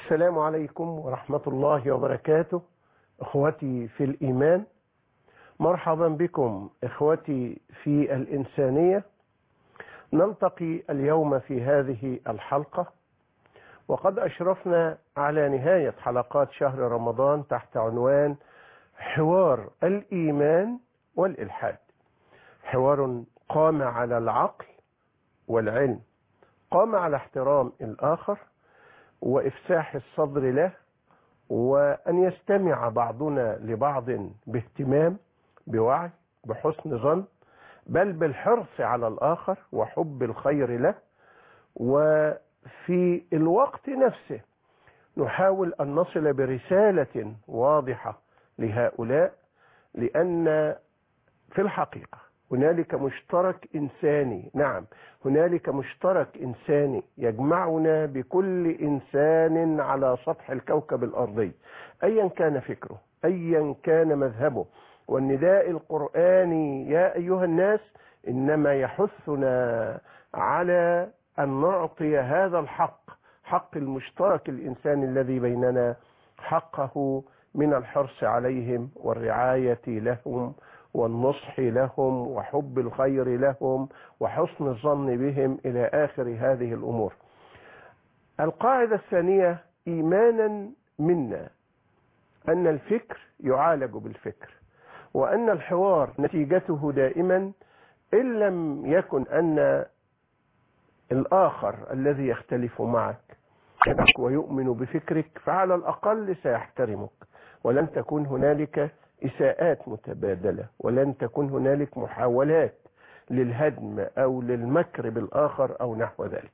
السلام عليكم ورحمة الله وبركاته. اخوتي في الإيمان، مرحبا بكم اخوتي في الإنسانية. نلتقي اليوم في هذه الحلقة، وقد أشرفنا على نهاية حلقات شهر رمضان تحت عنوان حوار الإيمان والإلحاد. حوار قام على العقل والعلم، قام على احترام الآخر وإفساح الصدر له، وأن يستمع بعضنا لبعض باهتمام، بوعي، بحسن ظن، بل بالحرص على الآخر وحب الخير له. وفي الوقت نفسه نحاول أن نصل برسالة واضحة لهؤلاء، لأن في الحقيقة هنالك مشترك إنساني. نعم، هنالك مشترك إنساني يجمعنا بكل إنسان على سطح الكوكب الأرضي، أيا كان فكره، أيا كان مذهبه. والنداء القرآني يا أيها الناس إنما يحثنا على أن نعطي هذا الحق، حق المشترك الإنساني الذي بيننا، حقه من الحرص عليهم والرعاية لهم والنصح لهم وحب الخير لهم وحسن الظن بهم إلى آخر هذه الأمور. القاعدة الثانية: إيمانا منا أن الفكر يعالج بالفكر، وأن الحوار نتيجته دائما إن لم يكن أن الآخر الذي يختلف معك ويؤمن بفكرك فعلى الأقل سيحترمك، ولن تكون هنالك إساءات متبادلة، ولن تكون هنالك محاولات للهدم أو للمكر بالآخر أو نحو ذلك.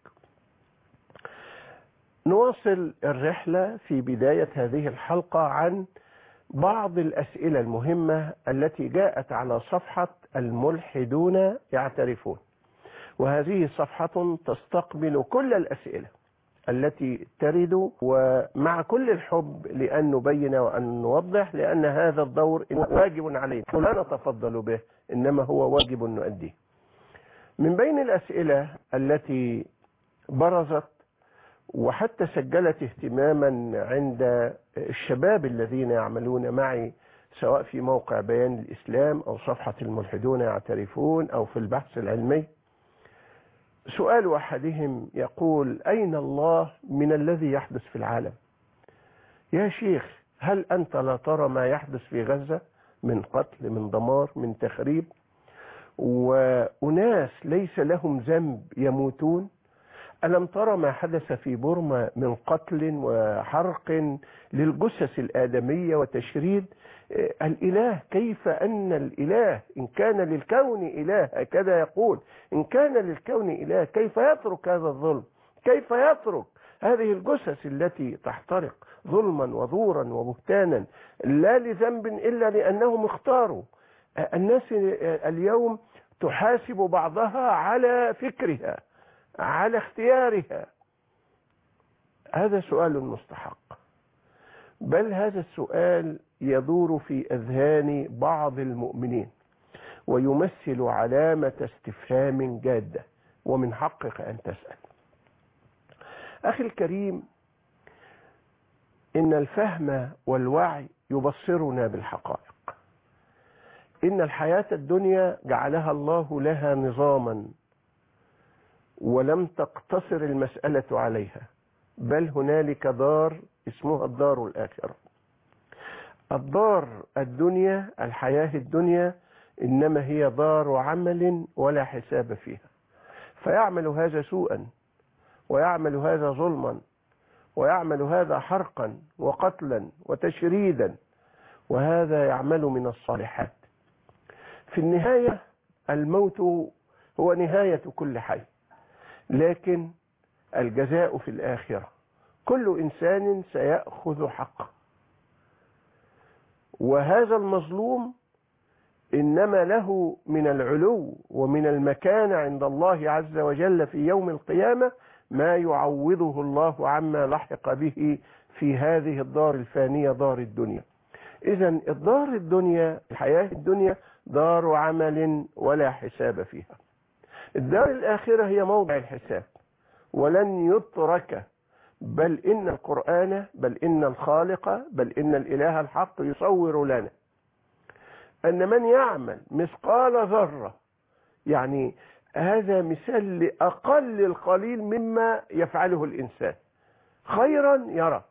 نواصل الرحلة في بداية هذه الحلقة عن بعض الأسئلة المهمة التي جاءت على صفحة الملحدون يعترفون، وهذه صفحة تستقبل كل الأسئلة التي ترد، ومع كل الحب لأن نبين وأن نوضح، لأن هذا الدور واجب علينا لا نتفضل به، إنما هو واجب نؤديه. من بين الأسئلة التي برزت وحتى سجلت اهتماما عند الشباب الذين يعملون معي، سواء في موقع بيان الإسلام أو صفحة الملحدون يعترفون أو في البحث العلمي، سؤال أحدهم يقول: أين الله من الذي يحدث في العالم؟ يا شيخ، هل أنت لا ترى ما يحدث في غزة من قتل، من دمار، من تخريب، وأناس ليس لهم ذنب يموتون؟ ألم ترى ما حدث في بورما من قتل وحرق للجثث الآدمية وتشريد؟ الإله، كيف أن الإله إن كان للكون إله، هكذا يقول، إن كان للكون إله كيف يترك هذا الظلم؟ كيف يترك هذه الجثث التي تحترق ظلما وزورا وبهتانا لا لذنب إلا لأنهم اختاروا؟ الناس اليوم تحاسب بعضها على فكرها، على اختيارها. هذا سؤال مستحق، بل هذا السؤال يدور في أذهان بعض المؤمنين ويمثل علامة استفهام جادة، ومن حقك أن تسأل. أخي الكريم، إن الفهم والوعي يبصرنا بالحقائق. إن الحياة الدنيا جعلها الله لها نظاما، ولم تقتصر المسألة عليها، بل هنالك دار اسمها الدار الآخرة. الدار الدنيا، الحياة الدنيا، إنما هي دار عمل ولا حساب فيها، فيعمل هذا سوءا، ويعمل هذا ظلما، ويعمل هذا حرقا وقتلا وتشريدا، وهذا يعمل من الصالحات. في النهاية الموت هو نهاية كل حي، لكن الجزاء في الآخرة. كل إنسان سيأخذ حقه، وهذا المظلوم إنما له من العلو ومن المكانة عند الله عز وجل في يوم القيامة ما يعوضه الله عما لحق به في هذه الدار الفانية، دار الدنيا. إذن الدار الدنيا، الحياة الدنيا، دار عمل ولا حساب فيها. الدار الآخرة هي موضع الحساب، ولن يترك بل إن القرآن، بل إن الخالق، بل إن الإله الحق يصور لنا أن من يعمل مثقال ذرة، يعني هذا مثال لأقل القليل مما يفعله الإنسان، خيرا يرى،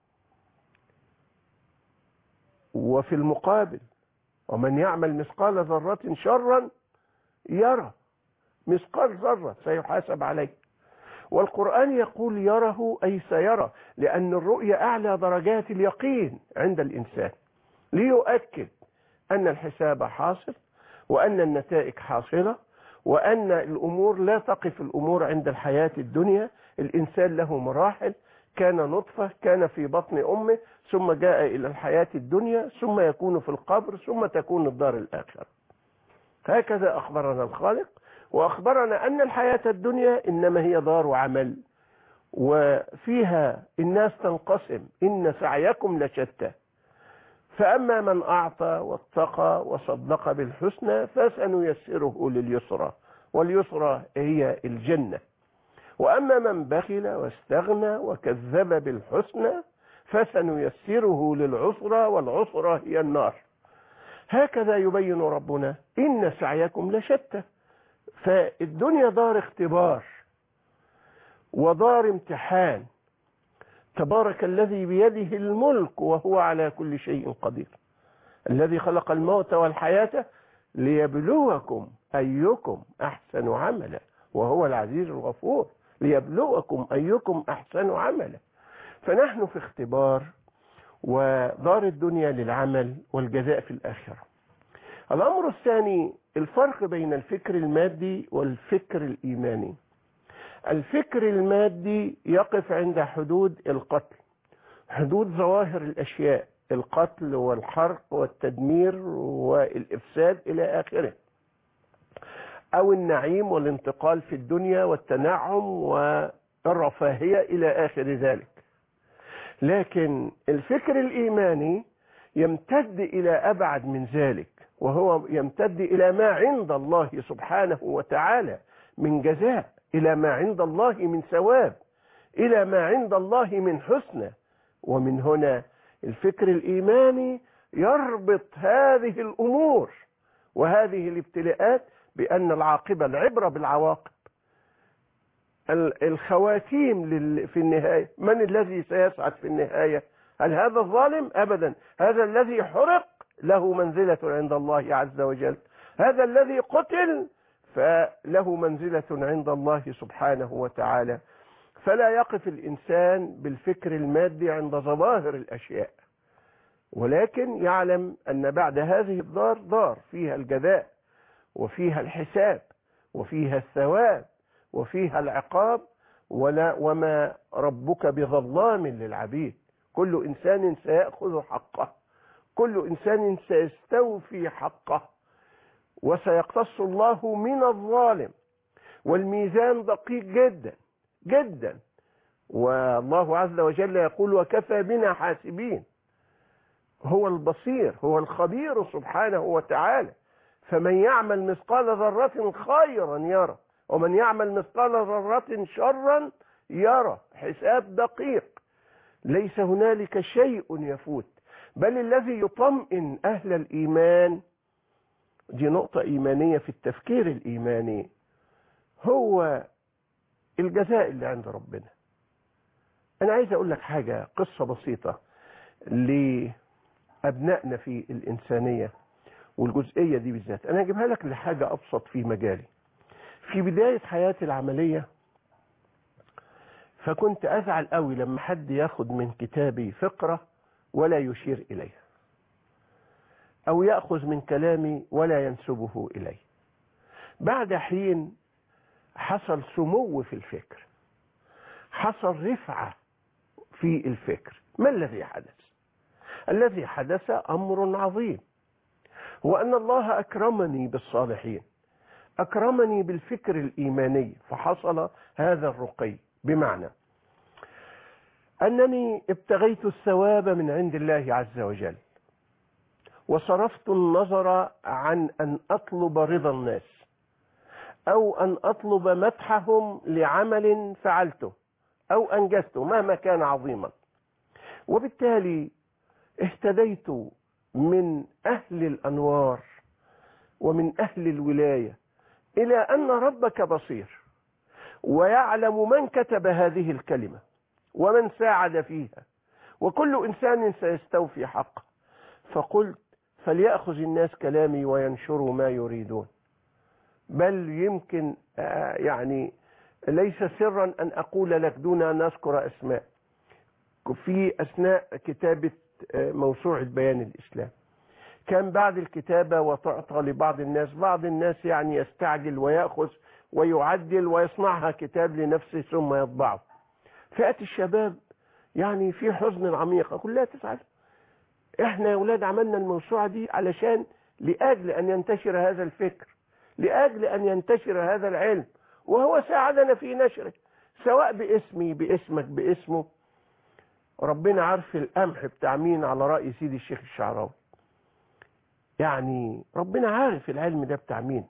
وفي المقابل ومن يعمل مثقال ذرة شرا يرى، مثقال ذرة سيحاسب عليه. والقرآن يقول يره أي سيرى، لأن الرؤية أعلى درجات اليقين عند الإنسان، ليؤكد أن الحساب حاصل، وأن النتائج حاصلة، وأن الأمور لا تقف الأمور عند الحياة الدنيا. الإنسان له مراحل، كان نطفة، كان في بطن أمه، ثم جاء إلى الحياة الدنيا، ثم يكون في القبر، ثم تكون الدار الآخرة. هكذا أخبرنا الخالق، وأخبرنا أن الحياة الدنيا إنما هي دار عمل، وفيها الناس تنقسم، إن سعيكم لشتى، فأما من أعطى واتقى وصدق بالحسنى فسنيسره لليسرى، واليسرى هي الجنة. وأما من بخل واستغنى وكذب بالحسنى فسنيسره للعسرى، والعسرى هي النار. هكذا يبين ربنا إن سعيكم لشتى. فالدنيا دار اختبار ودار امتحان. تبارك الذي بيده الملك وهو على كل شيء قدير، الذي خلق الموت والحياة ليبلوكم أيكم أحسن عملا، وهو العزيز الغفور، ليبلوكم أيكم أحسن عملا. فنحن في اختبار، ودار الدنيا للعمل والجزاء في الآخرة. الأمر الثاني الفرق بين الفكر المادي والفكر الإيماني. الفكر المادي يقف عند حدود القتل، حدود ظواهر الأشياء، القتل والحرق والتدمير والإفساد إلى آخره، أو النعيم والانتقال في الدنيا والتنعم والرفاهية إلى آخر ذلك. لكن الفكر الإيماني يمتد إلى أبعد من ذلك، وهو يمتد إلى ما عند الله سبحانه وتعالى من جزاء، إلى ما عند الله من ثواب، إلى ما عند الله من حسنى. ومن هنا الفكر الإيماني يربط هذه الأمور وهذه الابتلاءات بأن العاقبة، العبرة بالعواقب، الخواتيم في النهاية. من الذي سيسعد في النهاية؟ هل هذا الظالم؟ أبدا. هذا الذي حرق له منزلة عند الله عز وجل، هذا الذي قتل فله منزلة عند الله سبحانه وتعالى. فلا يقف الإنسان بالفكر المادي عند ظواهر الأشياء، ولكن يعلم أن بعد هذه الدار دار فيها الجزاء، وفيها الحساب، وفيها الثواب، وفيها العقاب. وما ربك بظلام للعبيد، كل إنسان سيأخذ حقه، كل إنسان سيستوفي حقه، وسيقتص الله من الظالم. والميزان دقيق جدا جدا، والله عز وجل يقول وكفى بنا حاسبين. هو البصير، هو الخبير سبحانه وتعالى. فمن يعمل مثقال ذرة خيرا يرى، ومن يعمل مثقال ذرة شرا يرى. حساب دقيق، ليس هنالك شيء يفوت. بل الذي يطمئن أهل الإيمان، دي نقطة إيمانية في التفكير الإيماني، هو الجزاء اللي عند ربنا. أنا عايز أقول لك حاجة، قصة بسيطة لأبنائنا في الإنسانية والجزئية دي بالذات. أنا أجيبها لك لحاجة أبسط في مجالي. في بداية حياتي العملية فكنت أزعل قوي لما حد ياخد من كتابي فقرة ولا يشير إليها، أو يأخذ من كلامي ولا ينسبه إلي. بعد حين حصل سمو في الفكر، حصل رفعة في الفكر. ما الذي حدث؟ الذي حدث أمر عظيم، هو أن الله أكرمني بالصالحين، أكرمني بالفكر الإيماني، فحصل هذا الرقي. بمعنى أنني ابتغيت الثواب من عند الله عز وجل، وصرفت النظر عن أن أطلب رضا الناس، أو أن أطلب مدحهم لعمل فعلته، أو أنجزته مهما كان عظيما. وبالتالي اهتديت من أهل الأنوار ومن أهل الولاية إلى أن ربك بصير ويعلم من كتب هذه الكلمة ومن ساعد فيها، وكل إنسان سيستوفي حقه. فقلت فليأخذ الناس كلامي وينشروا ما يريدون. بل يمكن يعني ليس سرا أن أقول لك دون أن أذكر أسماء، في أثناء كتابة موسوعة بيان الإسلام كان بعد الكتابة وتعطى لبعض الناس، بعض الناس يعني يستعجل ويأخذ ويعدل ويصنعها كتاب لنفسه ثم يطبعه. فئة الشباب يعني في حزن عميق، أقول لا تزعل، احنا يا أولاد عملنا الموسوعة دي علشان لأجل أن ينتشر هذا الفكر، لأجل أن ينتشر هذا العلم، وهو ساعدنا في نشره سواء باسمي باسمك باسمه. ربنا عارف القمح بتاع مين، على رأي سيدي الشيخ الشعراوي. يعني ربنا عارف العلم ده بتاع مين.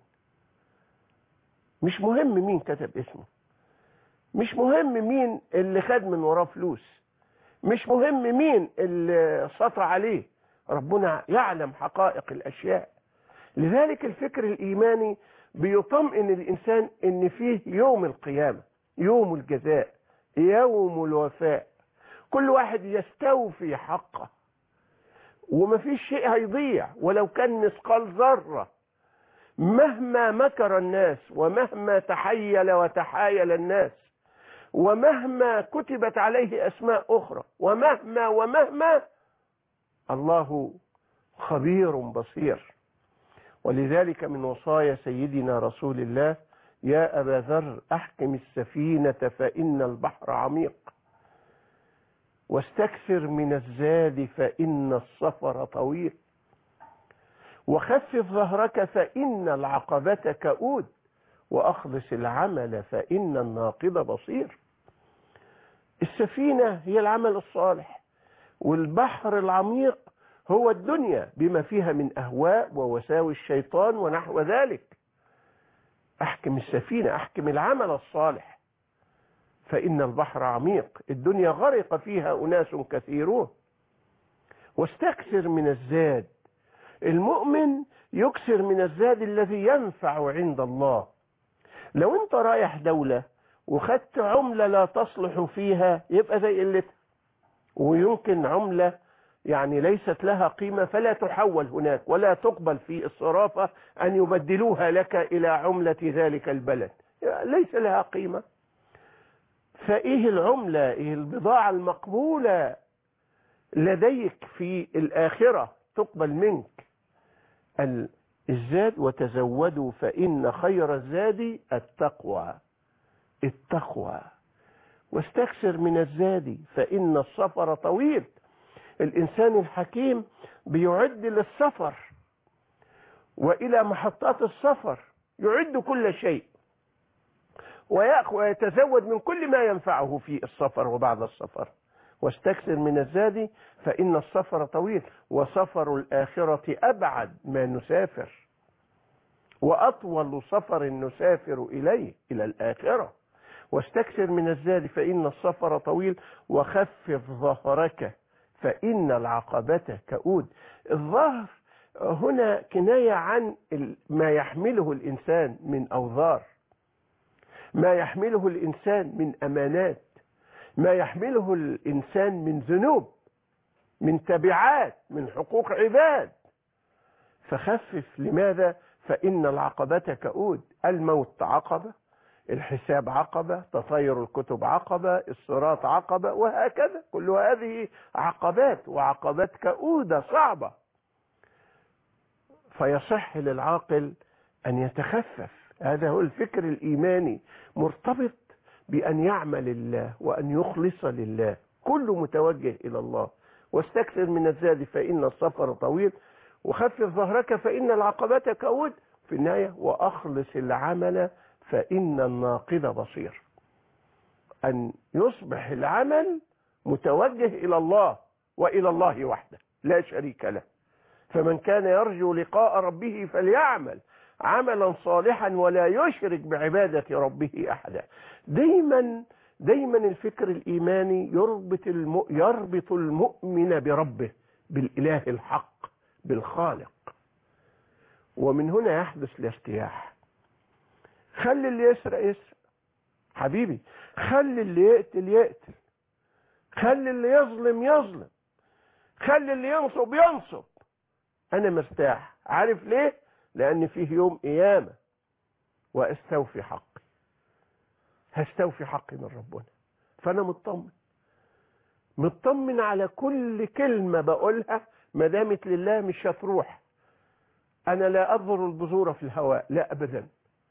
مش مهم مين كتب اسمه، مش مهم مين اللي خد من وراه فلوس، مش مهم مين اللي سطع عليه. ربنا يعلم حقائق الأشياء. لذلك الفكر الإيماني بيطمئن الإنسان إن فيه يوم القيامة، يوم الجزاء، يوم الوفاء، كل واحد يستوفي حقه ومفيش شيء هيضيع ولو كان مثقال ذرة. مهما مكر الناس ومهما تحيل وتحايل الناس ومهما كتبت عليه أسماء أخرى ومهما الله خبير بصير. ولذلك من وصايا سيدنا رسول الله يا أبا ذر أحكم السفينة فإن البحر عميق، واستكثر من الزاد فإن السفر طويل، وخفف ظهرك فإن العقبة كؤود، وأخلص العمل فإن الناقض بصير. السفينة هي العمل الصالح، والبحر العميق هو الدنيا بما فيها من أهواء ووساوي الشيطان ونحو ذلك. أحكم السفينة، أحكم العمل الصالح، فإن البحر عميق، الدنيا غرق فيها أناس كثيرون. واستكثر من الزاد، المؤمن يكثر من الزاد الذي ينفع عند الله. لو انت رايح دولة وخدت عملة لا تصلح فيها يبقى زي قلتها، ويمكن عملة يعني ليست لها قيمة فلا تحول هناك ولا تقبل في الصرافة أن يبدلوها لك إلى عملة ذلك البلد، ليس لها قيمة. فإيه العملة، إيه البضاعة المقبولة لديك في الآخرة تقبل منك؟ الزاد، وتزودوا فإن خير الزاد التقوى، التقوى. واستكثر من الزاد فإن السفر طويل. الإنسان الحكيم بيعد للسفر وإلى محطات السفر، يعد كل شيء ويتزود من كل ما ينفعه في السفر وبعد السفر. واستكثر من الزاد فإن السفر طويل، وسفر الآخرة أبعد ما نسافر، وأطول سفر نسافر إليه إلى الآخرة. واستكثر من الزاد فإن السفر طويل، وخفف ظهرك فإن العقبة كؤود. الظهر هنا كناية عن ما يحمله الإنسان من أوزار، ما يحمله الإنسان من أمانات، ما يحمله الإنسان من ذنوب، من تبعات، من حقوق عباد. فخفف. لماذا؟ فإن العقبة كؤود، الموت عقبة، الحساب عقبة، تطير الكتب عقبة، الصراط عقبة، وهكذا. كل هذه عقبات، وعقبات كؤودة صعبة. فيصح للعاقل أن يتخفف. هذا هو الفكر الإيماني، مرتبط بأن يعمل لله وأن يخلص لله، كله متوجه إلى الله. واستكثر من الزاد فإن السفر طويل، وخفف ظهرك فإن العقبة كؤود. في النهاية وأخلص العمل فإن الناقض بصير. أن يصبح العمل متوجه إلى الله وإلى الله وحده لا شريك له. فمن كان يرجو لقاء ربه فليعمل عملا صالحا ولا يشرك بعبادة ربه أحدا. دايما دايما الفكر الإيماني يربط المؤمن بربه، بالإله الحق، بالخالق. ومن هنا يحدث الارتياح. خلي اللي يسرق يسرق حبيبي، خلي اللي يقتل يقتل، خلي اللي يظلم يظلم، خلي اللي ينصب ينصب. أنا مرتاح. عارف ليه؟ لأن فيه يوم قيامة وأستوفي حقي، هستوفي حقي من ربنا. فأنا مطمن على كل كلمة بقولها، ما دامت لله مش هتروح. أنا لا أبذر البذور في الهواء، لا أبدا.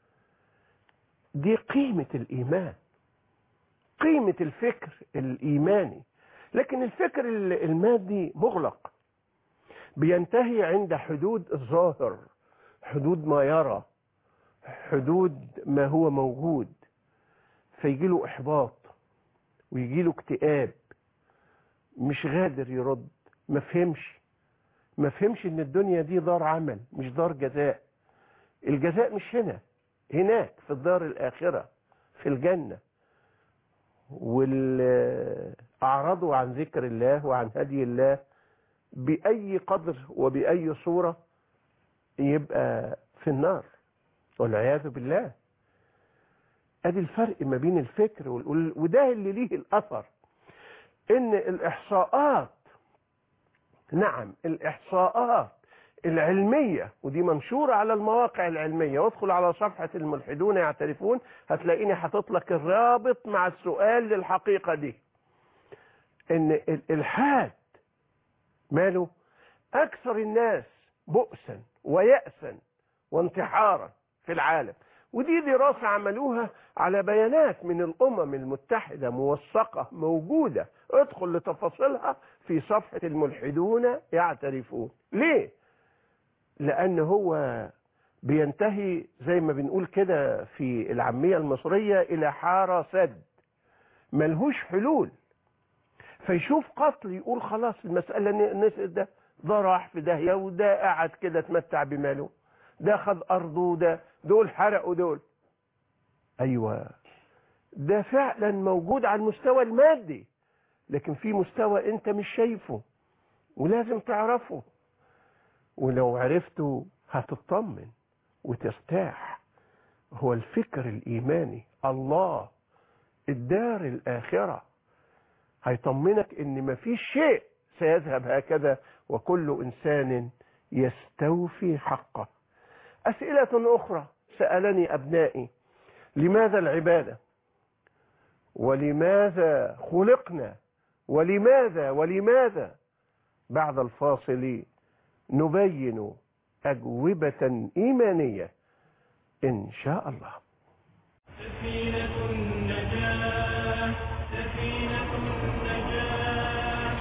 دي قيمة الإيمان، قيمة الفكر الإيماني. لكن الفكر المادي مغلق، بينتهي عند حدود الظاهر، حدود ما يرى، حدود ما هو موجود، فيجي له إحباط ويجي له اكتئاب، مش قادر يرد. ما فهمش ان الدنيا دي دار عمل مش دار جزاء. الجزاء مش هنا، هناك في الدار الآخرة في الجنة. أعرضوا عن ذكر الله وعن هدي الله بأي قدر وبأي صورة يبقى في النار والعياذ بالله. ادي الفرق ما بين الفكر وده اللي ليه الأثر. ان الإحصاءات، نعم الإحصاءات العلمية، ودي منشورة على المواقع العلمية، وادخل على صفحة الملحدون يعترفون هتلاقيني حاطط لك الرابط مع السؤال للحقيقة دي. ان الإلحاد ماله أكثر الناس بؤسا ويأسا وانتحارا في العالم. ودي دراسة عملوها على بيانات من الأمم المتحدة موثقة موجودة، ادخل لتفاصيلها في صفحة الملحدون يعترفون. ليه؟ لأن هو بينتهي زي ما بنقول كده في العامية المصرية إلى حارة سد، ملهوش حلول. فيشوف قتل يقول خلاص المسألة ده راح في داهية، وده قاعد كده اتمتع بماله، ده خد أرضه، دول حرقوا دول. أيوة، ده فعلا موجود على المستوى المادي، لكن في مستوى انت مش شايفه ولازم تعرفه. ولو عرفته هتطمن وترتاح. هو الفكر الإيماني، الله، الدار الآخرة، هيطمنك ان مفيش شيء سيذهب هكذا، وكل إنسان يستوفي حقه. أسئلة أخرى سألني أبنائي: لماذا العبادة؟ ولماذا خلقنا؟ ولماذا؟ بعد الفاصل نبين أجوبة إيمانية إن شاء الله. سفينة النجاة، سفينة النجاة.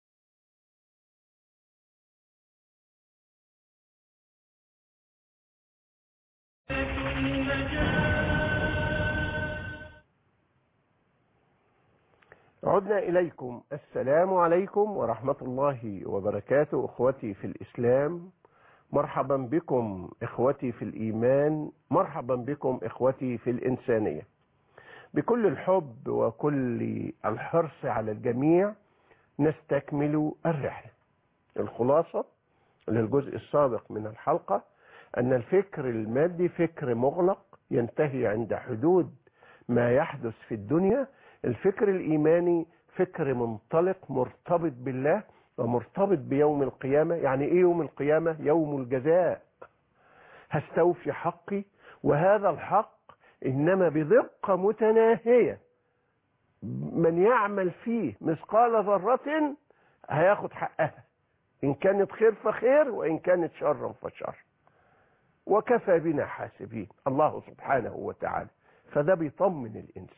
عدنا إليكم. السلام عليكم ورحمة الله وبركاته. أخوتي في الإسلام، مرحبا بكم. إخوتي في الإيمان، مرحبا بكم. إخوتي في الإنسانية، بكل الحب وكل الحرص على الجميع نستكمل الرحلة. الخلاصة للجزء السابق من الحلقة أن الفكر المادي فكر مغلق ينتهي عند حدود ما يحدث في الدنيا. الفكر الإيماني فكر منطلق مرتبط بالله ومرتبط بيوم القيامة. يعني إيه يوم القيامة؟ يوم الجزاء. هستوفي حقي، وهذا الحق إنما بدقة متناهية. من يعمل فيه مثقال ذرة هياخد حقها، إن كانت خير فخير وإن كانت شرا فشر، وكفى بنا حاسبين الله سبحانه وتعالى. فده بيطمن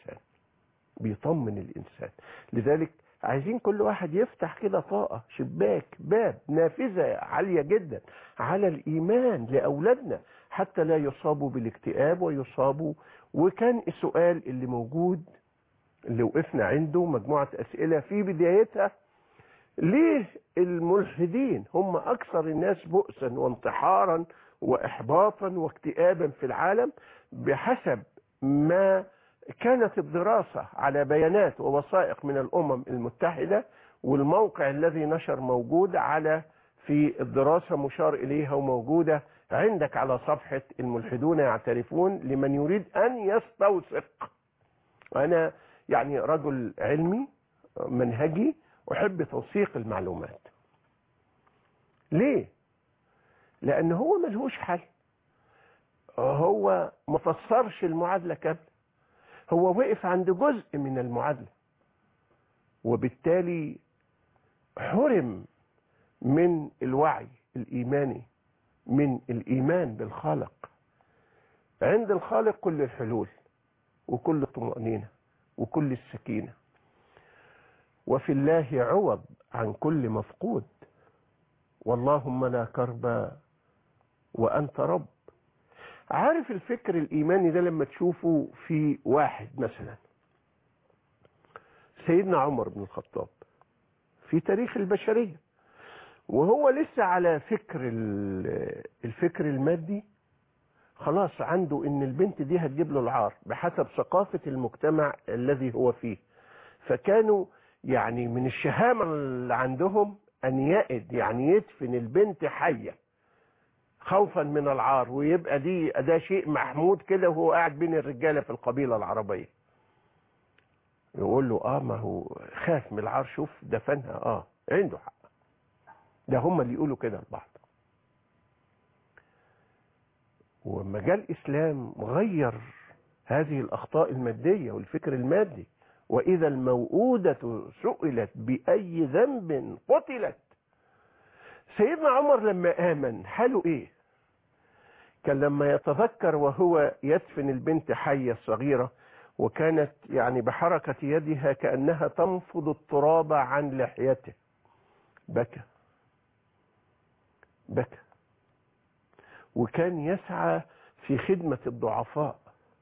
الإنسان. لذلك عايزين كل واحد يفتح كده طاقة، شباك، باب، نافذة عالية جدا على الإيمان لأولادنا حتى لا يصابوا بالاكتئاب ويصابوا. وكان السؤال اللي موجود اللي وقفنا عنده مجموعة أسئلة في بدايتها: ليه الملحدين هم أكثر الناس بؤسا وانتحارا وإحباطا واكتئابا في العالم بحسب ما كانت الدراسة على بيانات ووثائق من الأمم المتحدة، والموقع الذي نشر موجود في الدراسة مشار إليها وموجودة عندك على صفحة الملحدون يعترفون لمن يريد أن يستوثق. أنا يعني رجل علمي منهجي أحب توثيق المعلومات. ليه؟ لأن هو ملهوش حل، هو ما فسرش المعادلة كاملة، هو وقف عند جزء من المعادلة، وبالتالي حرم من الوعي الإيماني، من الإيمان بالخالق. عند الخالق كل الحلول وكل الطمأنينة وكل السكينة، وفي الله عوض عن كل مفقود، واللهم لا كرب وأنت رب. عارف الفكر الإيماني ده لما تشوفه في واحد مثلا سيدنا عمر بن الخطاب في تاريخ البشرية، وهو لسه على الفكر المادي، خلاص عنده ان البنت دي هتجيب له العار بحسب ثقافة المجتمع الذي هو فيه. فكانوا يعني من الشهامة اللي عندهم ان يئد، يعني يدفن البنت حية خوفا من العار، ويبقى ده شيء محمود كده وهو قاعد بين الرجالة في القبيلة العربية. يقول له ما هو خاف من العار، شوف دفنها. عنده حق، ده هم اللي يقولوا كده لبعض. وما جاء الإسلام غير هذه الأخطاء المادية والفكر المادي. وإذا الموءودة سئلت بأي ذنب قتلت. سيدنا عمر لما آمن حاله إيه؟ كان لما يتذكر وهو يدفن البنت حية صغيرة، وكانت يعني بحركة يدها كأنها تنفض التراب عن لحيته، بكى. وكان يسعى في خدمة الضعفاء،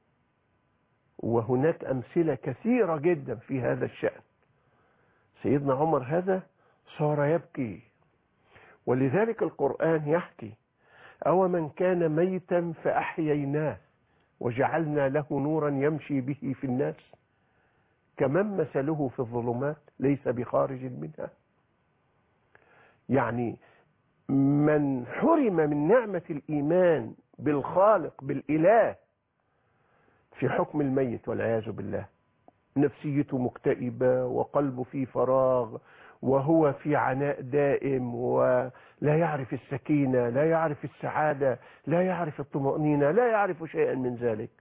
وهناك أمثلة كثيرة جدا في هذا الشأن. سيدنا عمر هذا صار يبكي، ولذلك القرآن يحكي: أو من كان ميتا فأحييناه وجعلنا له نورا يمشي به في الناس كمن مثله في الظلمات ليس بخارج منها. يعني من حرم من نعمة الإيمان بالخالق بالإله في حكم الميت والعياذ بالله، نفسيته مكتئبة وقلبه في فراغ وهو في عناء دائم، ولا يعرف السكينة، لا يعرف السعادة، لا يعرف الطمأنينة، لا يعرف شيئا من ذلك.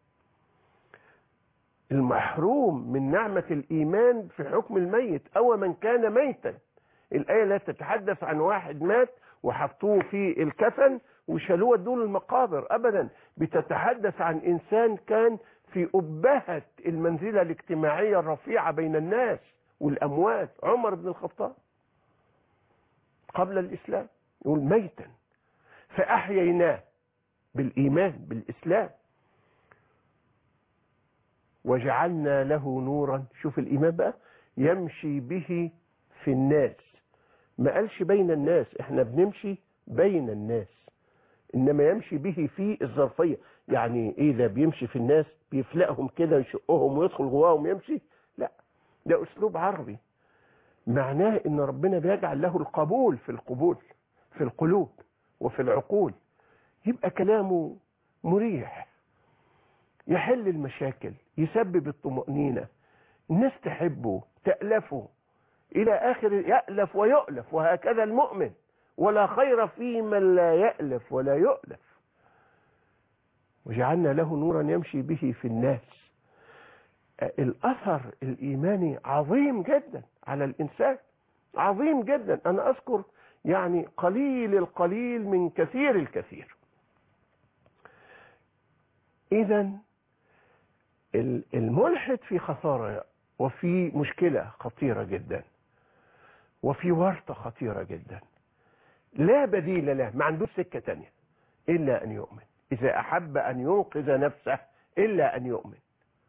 المحروم من نعمة الإيمان في حكم الميت. أو من كان ميتا، الآية لا تتحدث عن واحد مات وحطوه في الكفن وشالوه ودوه المقابر، أبدا، بتتحدث عن إنسان كان في أبهة المنزلة الاجتماعية الرفيعة بين الناس والأموات. عمر بن الخطاب قبل الإسلام يقول ميتا فأحييناه بالإيمان بالإسلام وجعلنا له نورا، شوف الإيمان بقى، يمشي به في الناس. ما قالش بين الناس، احنا بنمشي بين الناس، انما يمشي به في الظرفية. يعني ايه ده؟ بيمشي في الناس بيفلقهم كده يشقهم ويدخل جواهم يمشي؟ لا، ده اسلوب عربي معناه ان ربنا بيجعل له القبول في القلوب وفي العقول، يبقى كلامه مريح، يحل المشاكل، يسبب الطمأنينة، الناس تحبه تألفه إلى آخر، يألف ويؤلف، وهكذا المؤمن، ولا خير في من لا يألف ولا يؤلف. وجعلنا له نورا يمشي به في الناس. الأثر الإيماني عظيم جدا على الإنسان، عظيم جدا. أنا أذكر يعني قليل القليل من كثير الكثير. إذا الملحد في خسارة وفي مشكلة خطيرة جدا وفي ورطة خطيرة جدا، لا بديل له، ما عندوش سكة تانية إلا أن يؤمن. إذا أحب أن ينقذ نفسه إلا أن يؤمن،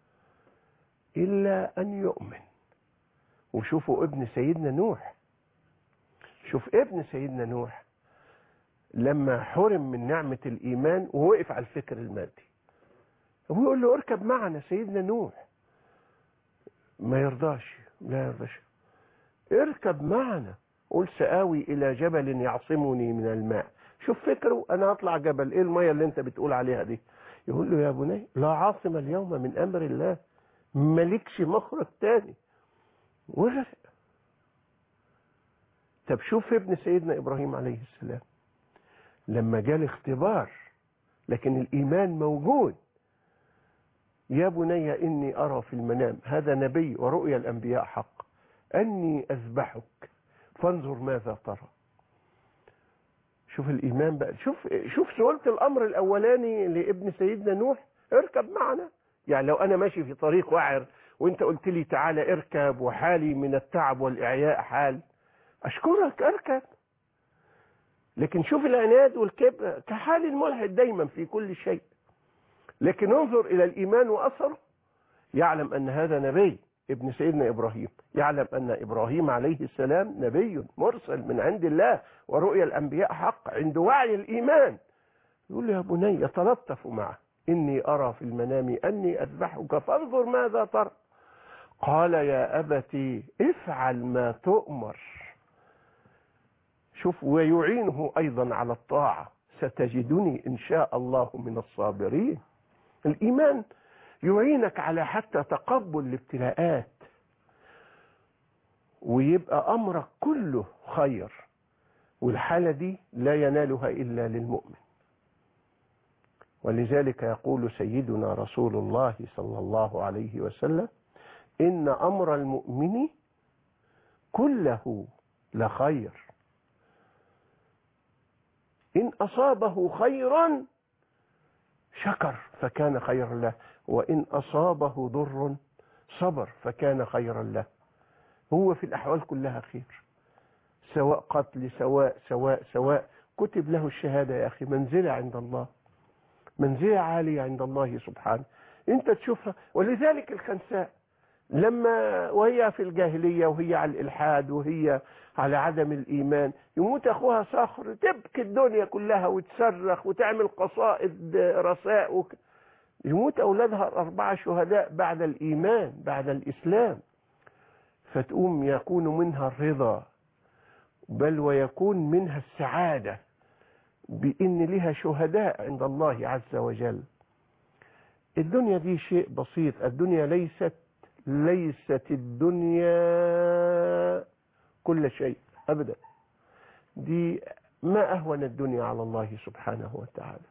إلا أن يؤمن. وشوفوا ابن سيدنا نوح، شوف ابن سيدنا نوح لما حرم من نعمة الإيمان ووقف على الفكر المادي، ويقول له اركب معنا سيدنا نوح. ما يرضاش، لا يرضاش. اركب معنا، قل سآوي إلى جبل يعصمني من الماء. شوف فكره، أنا هطلع جبل، إيه المية اللي أنت بتقول عليها دي؟ يقول له يا بني لا عاصم اليوم من أمر الله، مالكش مخرج تاني، وغرق. طب شوف ابن سيدنا إبراهيم عليه السلام لما جاء الاختبار لكن الإيمان موجود. يا بني إني أرى في المنام، هذا نبي ورؤيا الأنبياء حق، أني أذبحك فانظر ماذا ترى. شوف الإيمان بقى، شوف سهولة الأمر الأولاني لابن سيدنا نوح، اركب معنا. يعني لو أنا ماشي في طريق وعر وانت قلت لي تعالى اركب وحالي من التعب والإعياء حال، أشكرك اركب. لكن شوف العناد والكبر كحال الملحد دايما في كل شيء. لكن انظر إلى الإيمان وأثره، يعلم أن هذا نبي ابن سيدنا إبراهيم، يعلم أن إبراهيم عليه السلام نبي مرسل من عند الله ورؤيا الأنبياء حق، عند وعي الإيمان يقول له يا بني يتلطف معه، إني أرى في المنام أني أذبحك فانظر ماذا ترى. قال يا أبت افعل ما تؤمر. شوف، ويعينه أيضا على الطاعة، ستجدني إن شاء الله من الصابرين. الإيمان يعينك على حتى تقبل الابتلاءات، ويبقى أمرك كله خير، والحالة دي لا ينالها إلا للمؤمن. ولذلك يقول سيدنا رسول الله صلى الله عليه وسلم إن أمر المؤمن كله لخير، إن أصابه خيرا شكر فكان خيرا له، وإن أصابه ضر صبر فكان خيرا له. هو في الأحوال كلها خير، سواء قتل سواء كتب له الشهادة يا أخي، منزلة عند الله، منزلة عالية عند الله سبحانه، أنت تشوفها. ولذلك الخنساء لما وهي في الجاهلية وهي على الإلحاد وهي على عدم الإيمان، يموت أخوها صخر تبكي الدنيا كلها وتصرخ وتعمل قصائد رثاء، يموت أولادها 4 شهداء بعد الإيمان بعد الإسلام، فتقوم يكون منها الرضا، بل ويكون منها السعادة بإن لها شهداء عند الله عز وجل. الدنيا دي شيء بسيط، الدنيا ليست الدنيا كل شيء أبدا، دي ما أهون الدنيا على الله سبحانه وتعالى.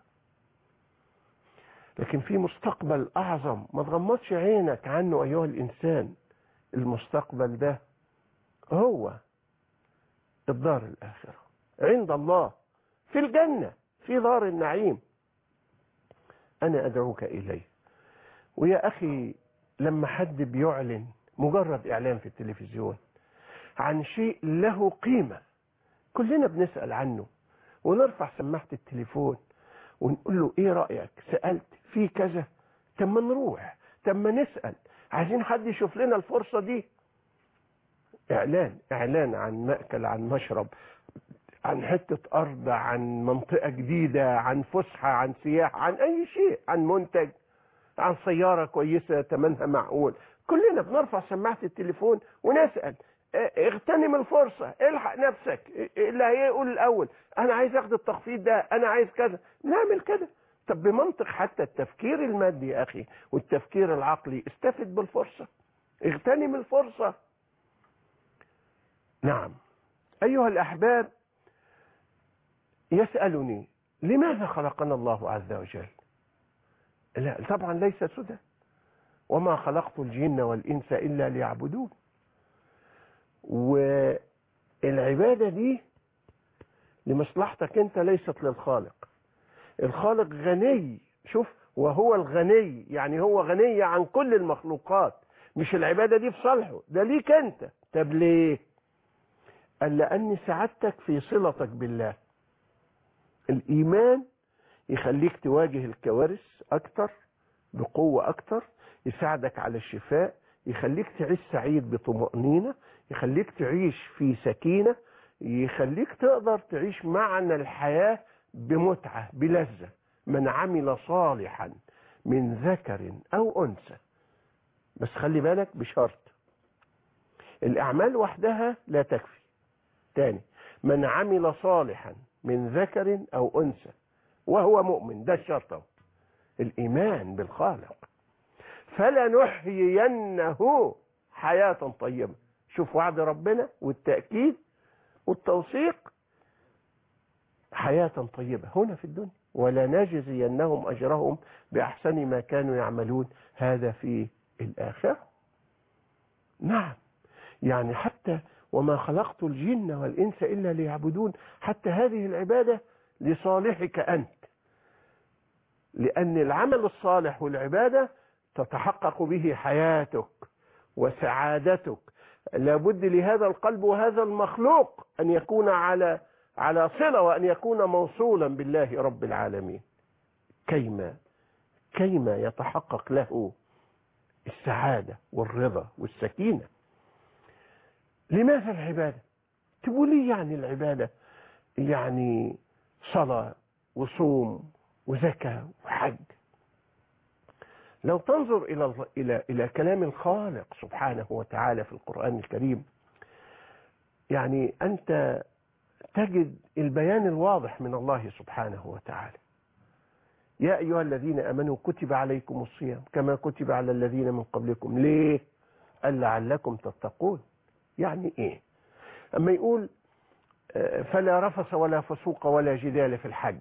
لكن في مستقبل أعظم ما تغمضش عينك عنه أيها الإنسان. المستقبل ده هو الدار الآخرة عند الله في الجنة، في دار النعيم. أنا أدعوك إليه. ويا أخي لما حد بيعلن مجرد إعلان في التلفزيون عن شيء له قيمة كلنا بنسأل عنه، ونرفع سماعة التليفون ونقول له إيه رأيك؟ سألت في كذا؟ طب ما نروح، طب ما نسأل، عايزين حد يشوف لنا الفرصة دي. إعلان عن مأكل، عن مشرب، عن حتة أرض، عن منطقة جديدة، عن فسحة، عن سياحة، عن أي شيء، عن منتج، عن سيارة كويسة تمنها معقول، كلنا بنرفع سماعة التليفون ونسأل. اغتنم الفرصة، الحق نفسك، اللي هيقول الأول أنا عايز أخد التخفيض ده، أنا عايز كذا، نعمل كده. طب بمنطق حتى التفكير المادي يا أخي والتفكير العقلي، استفد بالفرصة، اغتنم الفرصة. نعم أيها الأحباب، يسألني لماذا خلقنا الله عز وجل؟ لا طبعا ليس سدى، وما خلقت الجن والإنس إلا ليعبدون. والعبادة دي لمصلحتك أنت، ليست للخالق. الخالق غني، شوف، وهو الغني، يعني هو غني عن كل المخلوقات، مش العبادة دي في صالحه، ده ليك أنت. طب ليه؟ قال لأن سعادتك في صلتك بالله. الإيمان يخليك تواجه الكوارث أكتر بقوة أكتر، يساعدك على الشفاء، يخليك تعيش سعيد بطمأنينة، يخليك تعيش في سكينة، يخليك تقدر تعيش معنى الحياة بمتعة بلذة. من عمل صالحا من ذكر أو أنثى، بس خلي بالك بشرط، الأعمال وحدها لا تكفي. تاني، من عمل صالحا من ذكر أو أنثى وهو مؤمن، ده الشرط، الإيمان بالخالق، فلنحيينه حياة طيبة. شوف وعد ربنا والتأكيد والتوثيق، حياة طيبة هنا في الدنيا، ولنجزينهم أجرهم بأحسن ما كانوا يعملون، هذا في الآخرة. نعم، يعني حتى وما خلقت الجن والإنس إلا ليعبدون، حتى هذه العبادة لصالحك أنت، لأن العمل الصالح والعبادة تتحقق به حياتك وسعادتك. لابد لهذا القلب وهذا المخلوق أن يكون على صلة، وأن يكون موصولا بالله رب العالمين، كيما يتحقق له السعادة والرضا والسكينة. لماذا العبادة؟ تقول لي يعني العبادة يعني صلاة وصوم وزكاة وحج. لو تنظر إلى كلام الخالق سبحانه وتعالى في القرآن الكريم، يعني أنت تجد البيان الواضح من الله سبحانه وتعالى. يا أيها الذين آمنوا كتب عليكم الصيام كما كتب على الذين من قبلكم. ليه؟ قال لعلكم تتقون. يعني إيه؟ أما يقول فلا رفث ولا فسوق ولا جدال في الحج،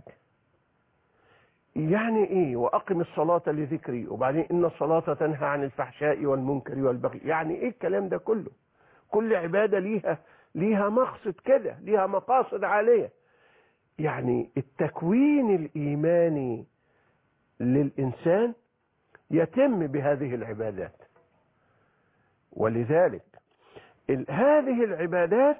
يعني إيه؟ وأقم الصلاة لذكري، وبعدين إن الصلاة تنهى عن الفحشاء والمنكر والبغي. يعني إيه الكلام ده كله؟ كل عبادة ليها مقصد كده، ليها مقاصد عالية. يعني التكوين الإيماني للإنسان يتم بهذه العبادات، ولذلك هذه العبادات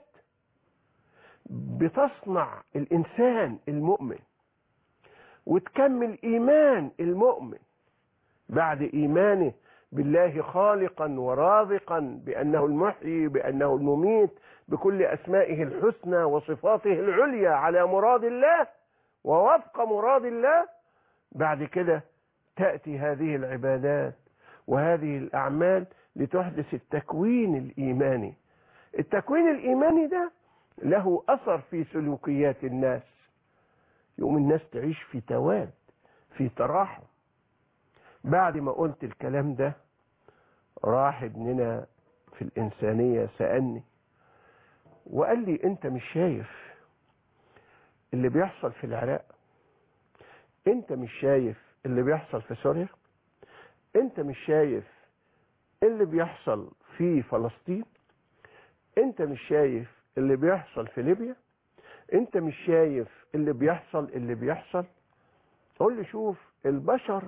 بتصنع الإنسان المؤمن، وتكمل إيمان المؤمن بعد إيمانه بالله خالقا ورازقا، بأنه المحيي، بأنه المميت، بكل أسمائه الحسنى وصفاته العليا على مراد الله ووفق مراد الله. بعد كده تأتي هذه العبادات وهذه الأعمال لتحدث التكوين الإيماني. التكوين الإيماني ده له أثر في سلوكيات الناس، يقوم الناس تعيش في تواد، في تراحم. بعد ما قلت الكلام ده، راح ابننا في الإنسانية سألني وقال لي أنت مش شايف اللي بيحصل في العراق؟ أنت مش شايف اللي بيحصل في سوريا؟ أنت مش شايف اللي بيحصل في فلسطين؟ أنت مش شايف اللي بيحصل في ليبيا؟ أنت مش شايف اللي بيحصل؟ قول لي شوف، البشر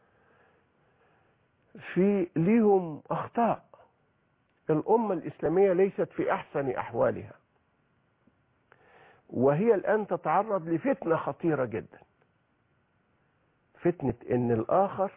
ليهم أخطاء. الأمة الإسلامية ليست في أحسن أحوالها، وهي الآن تتعرض لفتنة خطيرة جدا، فتنة إن الآخر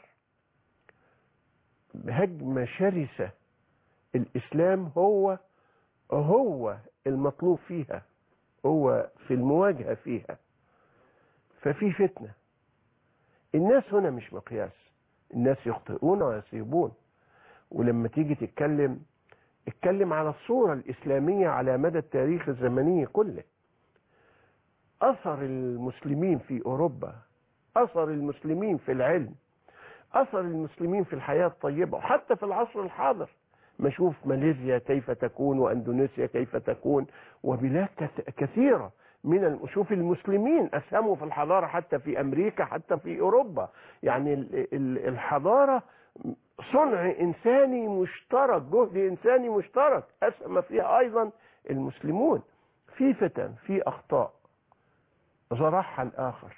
هجمة شرسة الإسلام هو المطلوب فيها، هو في المواجهة فيها. ففي فتنة. الناس هنا مش مقياس، الناس يخطئون ويصيبون. ولما تيجي اتكلم على الصورة الإسلامية على مدى التاريخ الزمني كله. أثر المسلمين في أوروبا، أثر المسلمين في العلم، أثر المسلمين في الحياة الطيبة، وحتى في العصر الحاضر. ما شوف ماليزيا كيف تكون، وأندونيسيا كيف تكون، وبلاد كثيرة شوف المسلمين أسهموا في الحضارة، حتى في أمريكا، حتى في أوروبا. يعني الحضارة صنع إنساني مشترك، جهد إنساني مشترك أسهم فيها أيضا المسلمون. في فتن، في أخطاء زرعها الآخر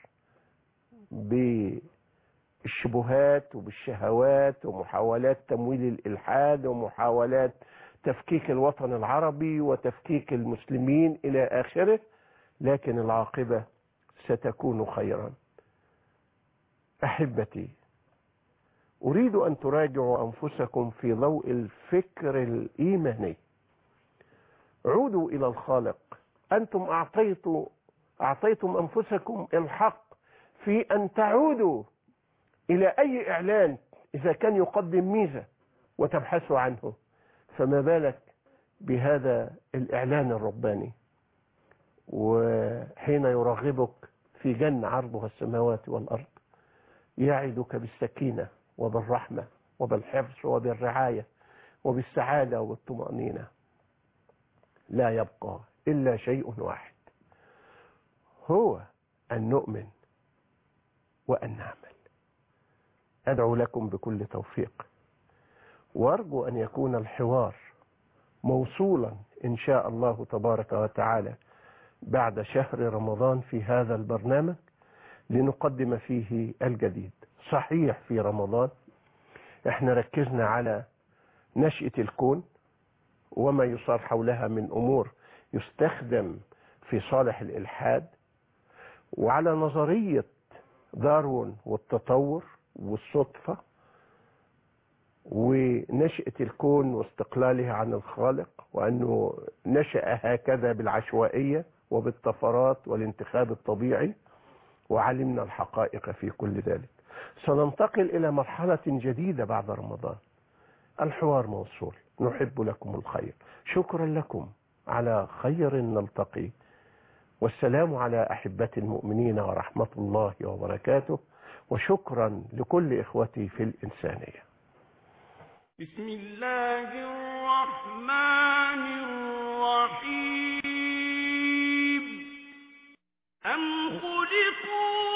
بالشبهات وبالشهوات، ومحاولات تمويل الإلحاد، ومحاولات تفكيك الوطن العربي وتفكيك المسلمين إلى آخره. لكن العاقبة ستكون خيرا. أحبتي، أريد أن تراجعوا أنفسكم في ضوء الفكر الإيماني. عودوا إلى الخالق. أنتم أعطيتم أنفسكم الحق في أن تعودوا إلى أي إعلان إذا كان يقدم ميزة وتبحثوا عنه، فما بالك بهذا الإعلان الرباني، وحين يرغبك في جنة عرضها السماوات والأرض يعدك بالسكينة وبالرحمة وبالحفظ وبالرعاية وبالسعادة وبالطمأنينة، لا يبقى إلا شيء واحد، هو أن نؤمن وأن نعمل. أدعو لكم بكل توفيق، وأرجو أن يكون الحوار موصولا إن شاء الله تبارك وتعالى بعد شهر رمضان في هذا البرنامج لنقدم فيه الجديد. صحيح في رمضان احنا ركزنا على نشأة الكون وما يصار حولها من أمور يستخدم في صالح الإلحاد، وعلى نظرية داروين والتطور والصدفة ونشأة الكون واستقلالها عن الخالق، وأنه نشأ هكذا بالعشوائية وبالطفرات والانتخاب الطبيعي، وعلمنا الحقائق في كل ذلك. سننتقل إلى مرحلة جديدة بعد رمضان. الحوار موصول، نحب لكم الخير، شكرا لكم، على خير نلتقي، والسلام على أحبة المؤمنين ورحمة الله وبركاته، وشكرا لكل إخوتي في الإنسانية. بسم الله الرحمن الرحيم. أم خلقوا